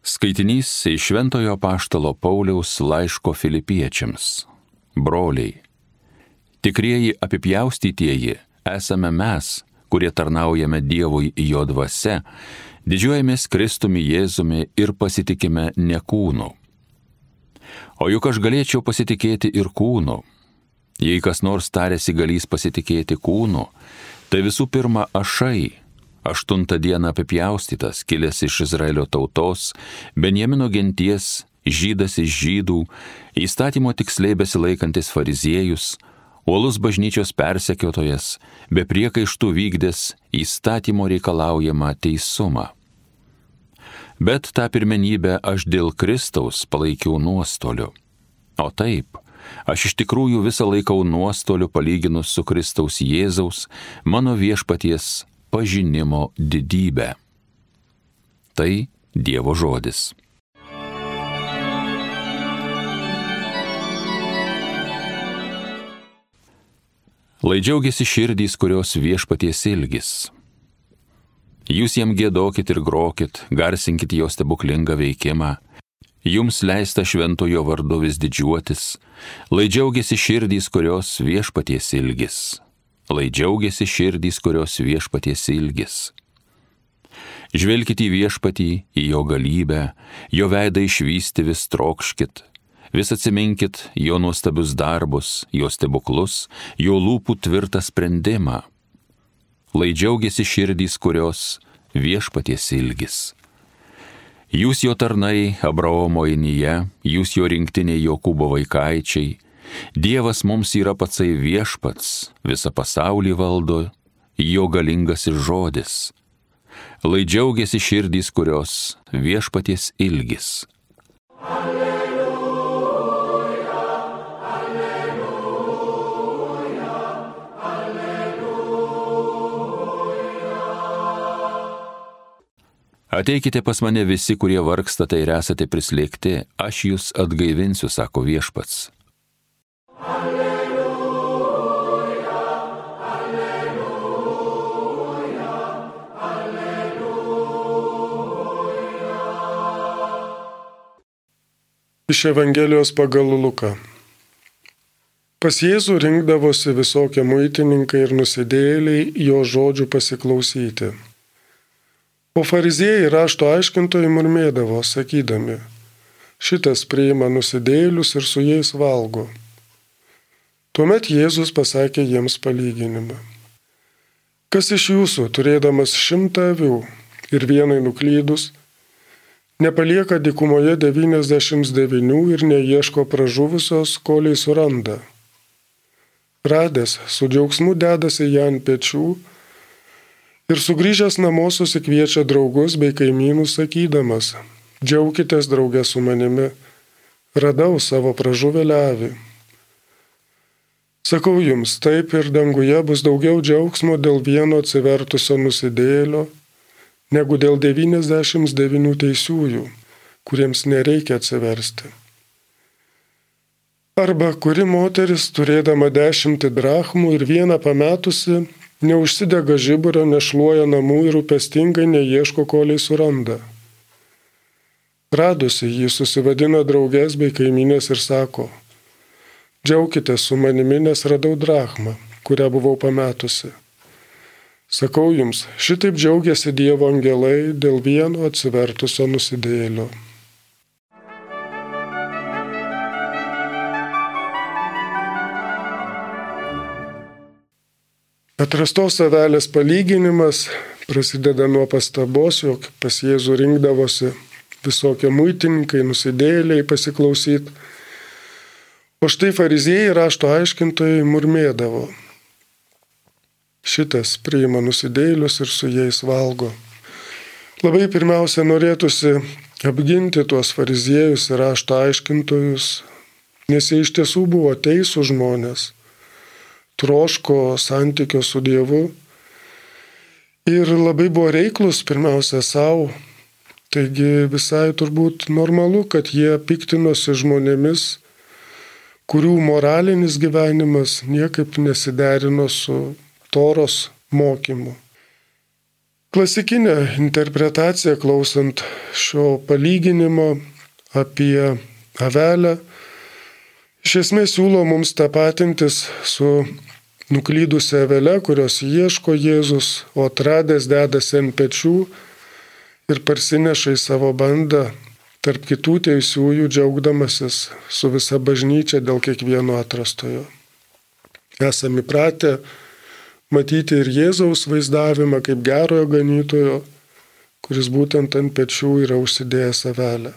Skaitinys iš Šventojo Apaštalo Pauliaus laiško Filipiečiams. Broliai, tikrieji apipjaustytieji esame mes, kurie tarnaujame Dievui jo dvasia, didžiuojamės Kristumi Jėzumi ir pasitikime ne kūnu. O juk aš galėčiau pasitikėti ir kūnu. Jei kas nors tarėsi galys pasitikėti kūnu, tai visų pirma ašai, 8 dieną apipjaustytas, kilęs iš Izraelio tautos, Benjamino genties, žydas iš žydų, įstatymo tiksliai besilaikantis fariziejus, uolus bažnyčios persekiotojas, be priekaištų vykdęs įstatymo reikalaujamą teisumą. Bet tą pirmenybę aš dėl Kristaus palaikiau nuostoliu. O taip, aš iš tikrųjų visą laikau nuostoliu palyginus su Kristaus Jėzaus, mano viešpaties pažinimo didybę. Tai Dievo žodis. Lai džiaugiasi širdys, kurios viešpaties ilgis. Jūs jam giedokit ir grokit, garsinkit jo stebuklingą veikimą. Jums leista šventojo vardu vis didžiuotis. Lai džiaugiasi širdys, kurios viešpaties ilgis. Lai džiaugiasi širdys, kurios viešpaties ilgis. Žvelkit į viešpatį, į jo galybę, jo veidą išvysti vis trokškit. Vis atsiminkit jo nuostabius darbus, jo stebuklus, jo lūpų tvirtą sprendimą. Lai džiaugiasi širdys, kurios viešpaties ilgis. Jūs jo tarnai, Abraomo inyje, jūs jo rinktiniai Jokūbo vaikaičiai. Dievas mums yra patsai viešpats, visą pasaulį valdo, jo galingasis žodis. Lai džiaugiasi širdys, kurios viešpaties ilgis. Ateikite pas mane visi, kurie vargstate ir esate prislėgti, aš jūs atgaivinsiu, sako viešpats. Alleluja, alleluja, alleluja. Iš Evangelijos pagal Luką. Pas Jėzų rinkdavosi visokie muitininkai ir nusidėjėliai jo žodžių pasiklausyti. O fariziejai rašto aiškintojai murmėdavo, sakydami, šitas priima nusidėjėlius ir su jais valgo. Tuomet Jėzus pasakė jiems palyginimą. Kas iš jūsų, turėdamas 100 avių ir vienai nuklydus, nepalieka dykumoje 99 ir neieško pražuvusios, kol jį suranda. Radęs, su džiaugsmu dedasi ją ant pečių ir sugrįžęs namo susikviečia draugus bei kaimynus sakydamas, džiaukitės drauge su manimi, radau savo pražuvėlę avį. Sakau jums, taip ir danguje bus daugiau džiaugsmo dėl vieno atsivertusio nusidėjėlio, negu dėl 99 teisiųjų, kuriems nereikia atsiversti. Arba kuri moteris, turėdama 10 drachmų ir vieną pametusi, neužsidega žiburio, nešluoja namų ir rūpestingai neieško, kol jį suranda. Radusi jį susivadina draugės bei kaimynės ir sako, džiaukitės su manimi, nes radau drachmą, kurią buvau pametusi. Sakau jums, šitaip džiaugiasi Dievo angelai dėl vieno atsivertusio nusidėjėlio. Atrastos avelės palyginimas prasideda nuo pastabos, jog pas Jėzų rinkdavosi visokie muitininkai, nusidėjėliai pasiklausyti. O štai fariziejai rašto aiškintojai murmėdavo. Šitas priima nusidėjėlius ir su jais valgo. Labai pirmiausia norėtųsi apginti tuos fariziejus ir rašto aiškintojus, nes jie iš tiesų buvo teisūs žmonės, troško santykio su Dievu ir labai buvo reiklus pirmiausia savo. Taigi visai turbūt normalu, kad jie piktinosi žmonėmis, kurių moralinis gyvenimas niekaip nesiderino su Toros mokymu. Klasikinė interpretacija, klausant šio palyginimo apie avelę, iš esmės siūlo mums tapatintis su nuklydusia avele, kurios ieško Jėzus, o atradęs dedasi ant pečių ir parsineša į savo bandą tarp kitų teisiųjų, džiaugdamasis su visa bažnyčia dėl kiekvieno atrastojo. Esame įpratę matyti ir Jėzaus vaizdavimą kaip gerojo ganytojo, kuris būtent ant pečių yra užsidėjęs avelę.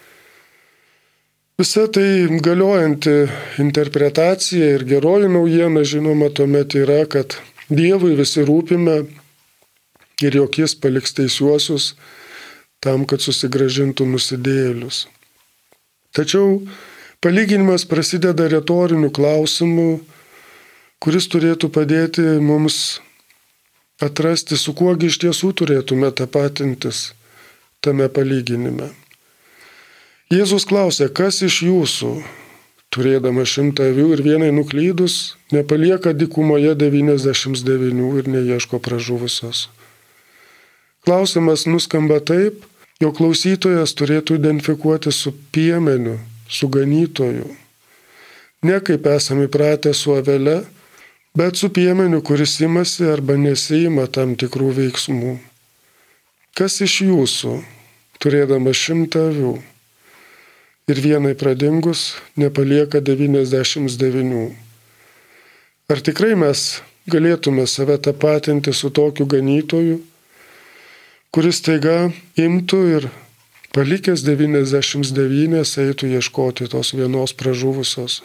Visa tai galiojanti interpretacija ir geroji naujiena, žinoma, tuomet yra, kad Dievui visi rūpime ir jog Jis paliks teisiuosius tam, kad susigrąžintų nusidėjėlius. Tačiau palyginimas prasideda retoriniu klausimu, kuris turėtų padėti mums atrasti, su kuogi iš tiesų turėtume tapatintis tame palyginime. Jėzus klausė, kas iš jūsų, turėdama 100 avių ir vienai nuklydus, nepalieka dykumoje 99 ir neieško pražuvusios. Klausimas nuskamba taip, jog klausytojas turėtų identifikuoti su piemeniu, su ganytoju. Ne kaip esame įpratę su avele, bet su piemeniu, kuris imasi arba nesiima tam tikrų veiksmų. Kas iš jūsų, turėdama 100 avių ir vienai pradingus, nepalieka 99? Ar tikrai mes galėtume save tapatinti su tokiu ganytoju, kuris taiga imtų ir palikęs 99 eitų ieškoti tos vienos pražuvusios?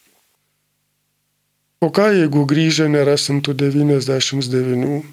O ką, jeigu grįžę nerasim tų 99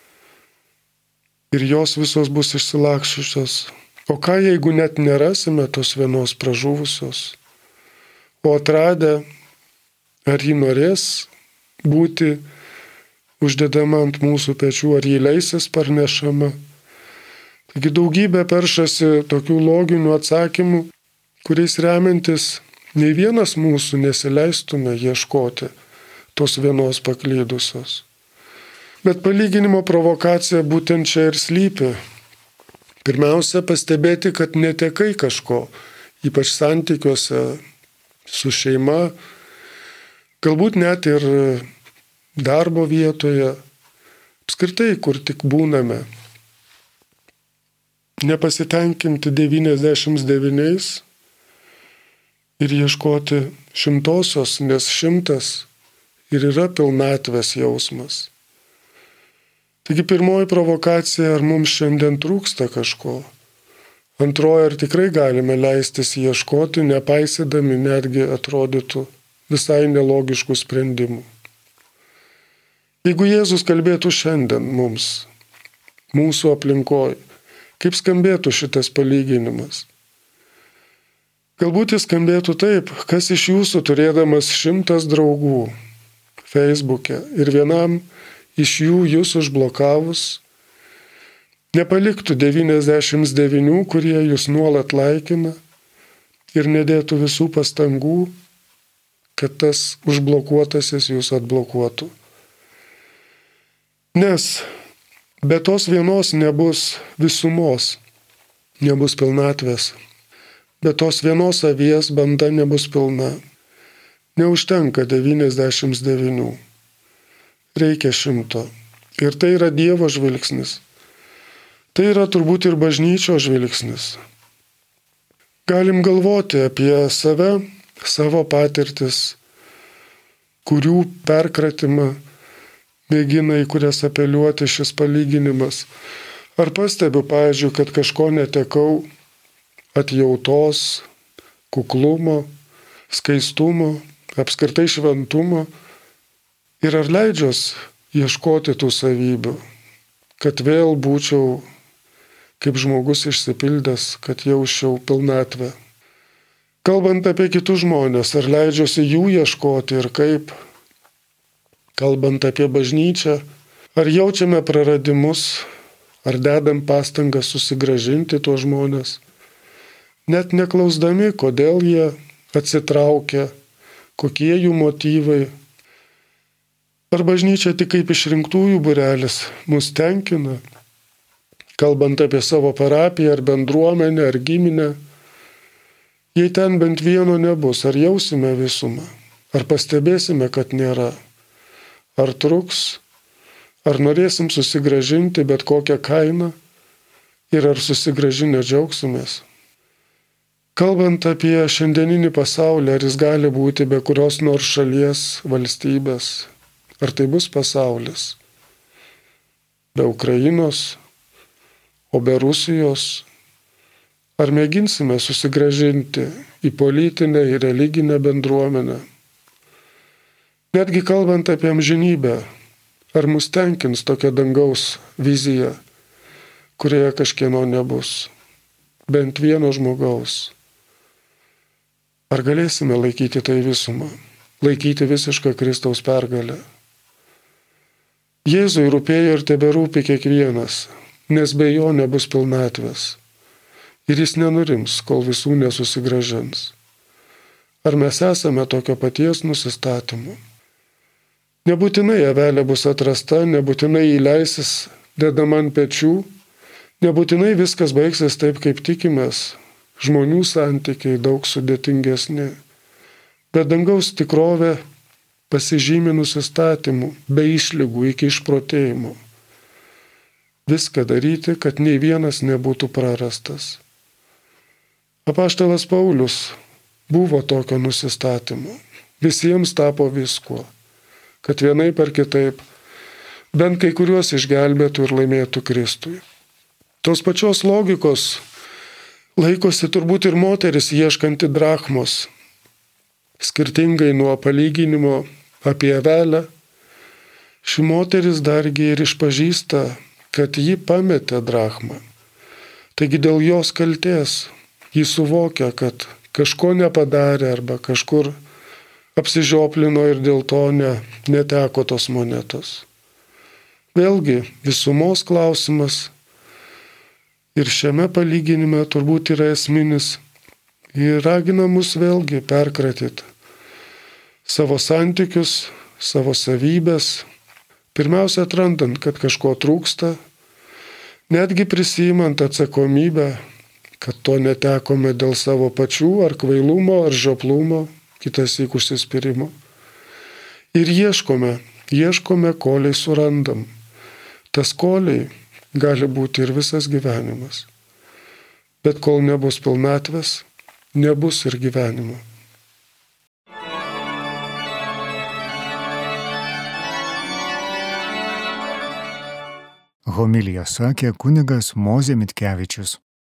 ir jos visos bus išsilakščiusios? O ką, jeigu net nerasime tos vienos pražuvusios? O atradę, ar ji norės būti uždedama ant mūsų pečių, ar ji leisis parnešama? Taigi daugybė peršasi tokių loginių atsakymų, kuriais remiantis nei vienas mūsų nesileistume ieškoti tos vienos paklydusios. Bet palyginimo provokacija būtent čia ir slypi. Pirmiausia, pastebėti, kad netekai kažko, ypač santykiuose su šeima, galbūt net ir darbo vietoje, apskritai, kur tik būname. Nepasitenkinti 99 ir ieškoti 100-osios, nes 100 ir yra pilnatvės jausmas. Taigi pirmoji provokacija, ar mums šiandien trūksta kažko. Antroji, ar tikrai galime leistis ieškoti, nepaisydami netgi atrodytų visai nelogiškų sprendimų. Jeigu Jėzus kalbėtų šiandien mums, mūsų aplinkoje, kaip skambėtų šitas palyginimas? Galbūt jis skambėtų taip, kas iš jūsų turėdamas 100 draugų Facebook'e ir vienam iš jų jūs užblokavus, nepaliktų 99, kurie jūs nuolat laikina ir nedėtų visų pastangų, kad tas užblokuotasis jūs atblokuotų. Nes be tos vienos nebus visumos, nebus pilnatvės. Be tos vienos avies banda nebus pilna. Neužtenka 99. Reikia 100. Ir tai yra Dievo žvilgsnis. Tai yra turbūt ir bažnyčios žvilgsnis. Galim galvoti apie save, savo patirtis, kurių perkratimą mėgina į kurias apeliuoti šis palyginimas. Ar pastebiu, pavyzdžiui, kad kažko netekau atjautos, kuklumo, skaistumo, apskritai šventumo? Ir ar leidžiuos ieškoti tų savybių, kad vėl būčiau kaip žmogus išsipildęs, kad jausčiau pilnatvę? Kalbant apie kitus žmonės, ar leidžiuosi jų ieškoti ir kaip? Kalbant apie bažnyčią, ar jaučiame praradimus, ar dedam pastangas susigrąžinti tuos žmonės, net neklausdami, kodėl jie atsitraukia, kokie jų motyvai? Ar bažnyčia tik kaip išrinktųjų būrelis mus tenkina, kalbant apie savo parapiją ar bendruomenę ar giminę, jei ten bent vieno nebus, ar jausime visumą, ar pastebėsime, kad nėra, ar truks, ar norėsim susigrąžinti bet kokią kainą ir ar susigrąžinę džiaugsimės. Kalbant apie šiandieninį pasaulį, ar jis gali būti be kurios nors šalies, valstybės, ar tai bus pasaulis be Ukrainos, o be Rusijos, ar mėginsime susigrąžinti į politinę, į religinę bendruomenę. Netgi kalbant apie amžinybę, ar mus tenkins tokia dangaus vizija, kurioje kažkieno nebus, bent vieno žmogaus. Ar galėsime laikyti tai visumą, laikyti visišką Kristaus pergalę? Jėzui rūpėjo ir teberūpi kiekvienas, nes be jo nebus pilnatvės. Ir jis nenurims, kol visų nesusigrąžins. Ar mes esame tokio paties nusistatymu? Nebūtinai avelė bus atrasta, nebūtinai įleisis dedama ant pečių, nebūtinai viskas baigsis taip, kaip tikimės. Žmonių santykiai daug sudėtingesni. Bet dangaus tikrovė pasižymi nusistatymu, be išlygų iki išprotėjimo. Viską daryti, kad nei vienas nebūtų prarastas. Apaštalas Paulius buvo tokio nusistatymo. Visiems tapo viskuo, kad vienaip ar kitaip bent kai kuriuos išgelbėtų ir laimėtų Kristui. Tos pačios logikos laikosi turbūt ir moteris ieškanti drachmos. Skirtingai nuo palyginimo apie avelę, ši moteris dargi ir išpažįsta, kad ji pametė drachmą. Taigi dėl jos kaltės ji suvokia, kad kažko nepadarė arba kažkur apsižioplino ir dėl to neteko tos monetos. Vėlgi visumos klausimas ir šiame palyginime turbūt yra esminis ir ragina mus vėlgi perkratyti savo santykius, savo savybės, pirmiausia atrandant, kad kažko trūksta, netgi prisimant atsakomybę, kad to netekome dėl savo pačių ar kvailumo, ar žioplumo, kitąsyk užsispyrimo. Ir ieškome, koliai surandam. Tas koliai gali būti ir visas gyvenimas. Bet kol nebus pilnatvės, nebus ir gyvenimo. Homiliją sakė kunigas Mozė Mitkevičius.